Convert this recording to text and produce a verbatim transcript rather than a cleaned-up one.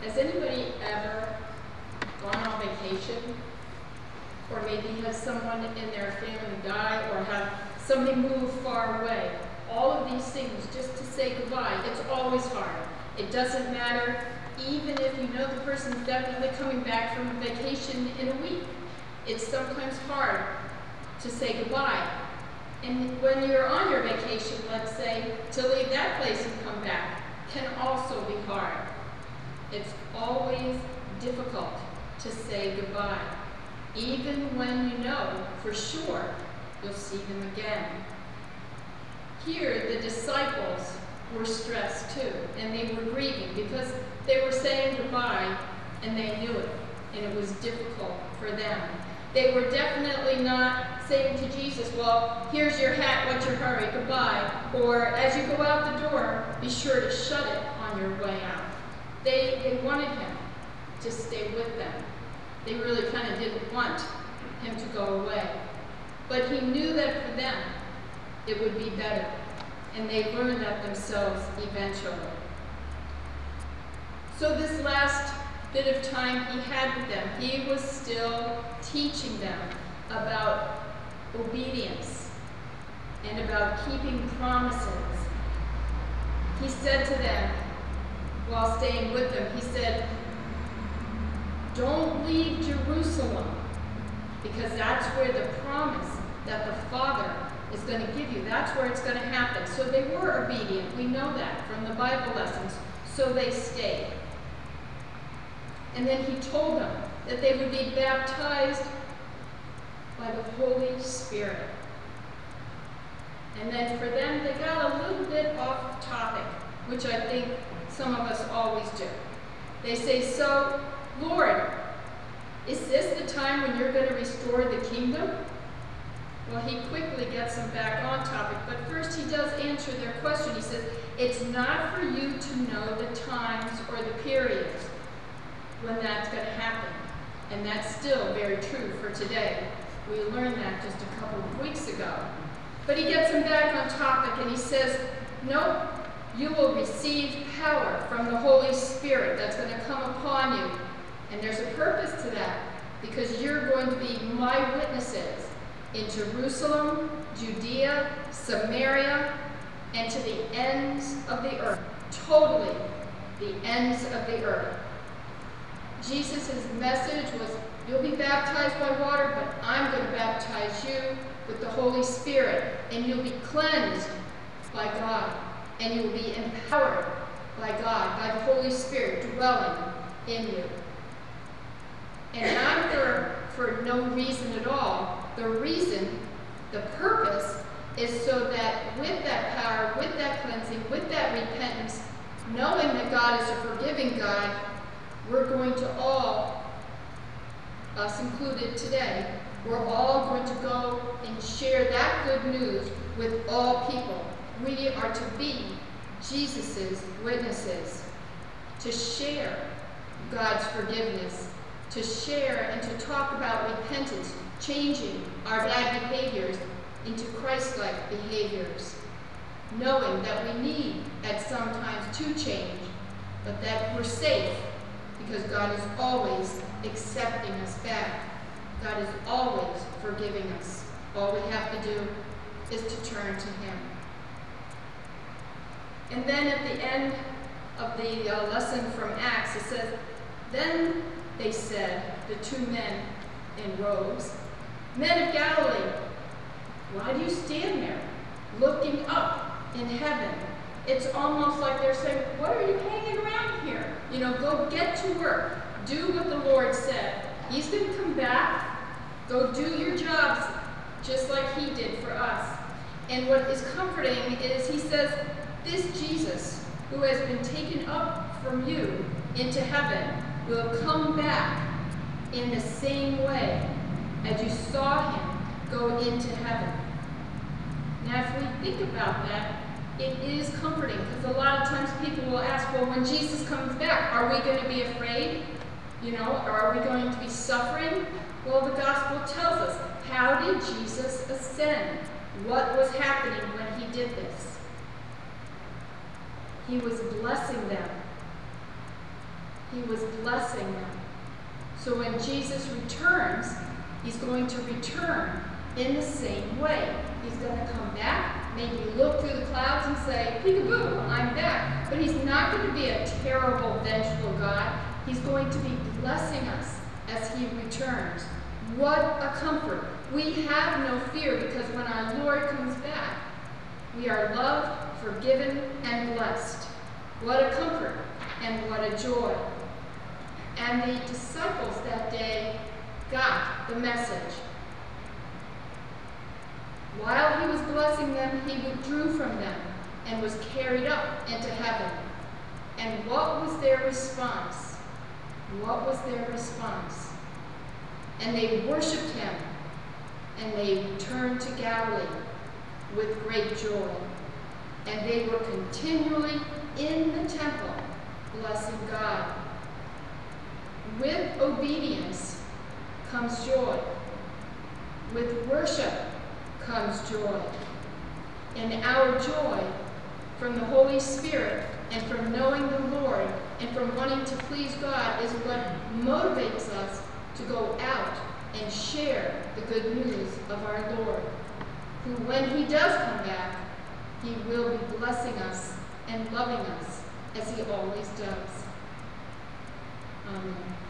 Has anybody ever gone on vacation, or maybe has someone in their family die, or have somebody move far away? All of these things, just to say goodbye, it's always hard. It doesn't matter, even if you know the person's definitely coming back from vacation in a week. It's sometimes hard to say goodbye. And when you're on your vacation, let's say, to leave that place and come back can also be hard. It's always difficult to say goodbye, even when you know for sure you'll see them again. Here, the disciples were stressed too, and they were grieving because they were saying goodbye and they knew it, and it was difficult for them. They were definitely not saying to Jesus, well, here's your hat, what's your hurry, goodbye. Or as you go out the door, be sure to shut it on your way out. They, they wanted him to stay with them. They really kind of didn't want him to go away. But he knew that for them, it would be better. And they learned that themselves eventually. So this last bit of time he had with them, he was still teaching them about obedience and about keeping promises. He said to them, while staying with them, he said, don't leave Jerusalem, because that's where the promise that the Father is going to give you, that's where it's going to happen. So they were obedient. We know that from the Bible lessons. So they stayed. And then he told them that they would be baptized by the Holy Spirit. And then for them, they got a little bit off topic, which I think some of us always do. They say, so, Lord, is this the time when you're going to restore the kingdom? Well, he quickly gets them back on topic, but first he does answer their question. He says, it's not for you to know the times or the periods when that's going to happen. And that's still very true for today. We learned that just a couple of weeks ago. But he gets them back on topic and he says, nope, you will receive power from the Holy Spirit that's going to come upon you. And there's a purpose to that, because you're going to be my witnesses in Jerusalem, Judea, Samaria, and to the ends of the earth. Totally the ends of the earth. Jesus' message was, you'll be baptized by water, but I'm going to baptize you with the Holy Spirit, and you'll be cleansed by God, and you'll be empowered by God, by the Holy Spirit dwelling in you. And not for, for no reason at all. The reason, the purpose, is so that with that power, with that cleansing, with that repentance, knowing that God is a forgiving God, we're going to all, us included today, we're all going to go and share that good news with all people. We are to be Jesus' witnesses, to share God's forgiveness, to share and to talk about repentance, changing our bad behaviors into Christ-like behaviors, knowing that we need at some times to change, but that we're safe because God is always accepting us back. God is always forgiving us. All we have to do is to turn to him. And then at the end of the uh, lesson from Acts, it says, then they said, the two men in robes, men of Galilee, why do you stand there looking up in heaven? It's almost like they're saying, what are you hanging around here? You know, go get to work. Do what the Lord said. He's going to come back. Go do your jobs just like he did for us. And what is comforting is he says, this Jesus who has been taken up from you into heaven will come back in the same way as you saw him go into heaven. Now, if we think about that, it is comforting, because a lot of times people will ask, well, when Jesus comes back, are we going to be afraid? You know, or are we going to be suffering? Well, the gospel tells us, how did Jesus ascend? What was happening when he did this? He was blessing them. He was blessing them. So when Jesus returns, he's going to return in the same way. He's going to come back, maybe look through the clouds and say, peekaboo, I'm back. But he's not going to be a terrible, vengeful God. He's going to be blessing us as he returns. What a comfort. We have no fear because when our Lord comes back, we are loved, forgiven, and blessed. What a comfort and what a joy. And the disciples that day got the message. While he was blessing them, he withdrew from them and was carried up into heaven. And what was their response? What was their response? And they worshiped him, and they returned to Galilee with great joy. And they were continually in the temple, blessing God. With obedience comes joy. With worship comes joy. And our joy from the Holy Spirit and from knowing the Lord and from wanting to please God is what motivates us to go out and share the good news of our Lord, who when he does come back, he will be blessing us and loving us as he always does. Amen.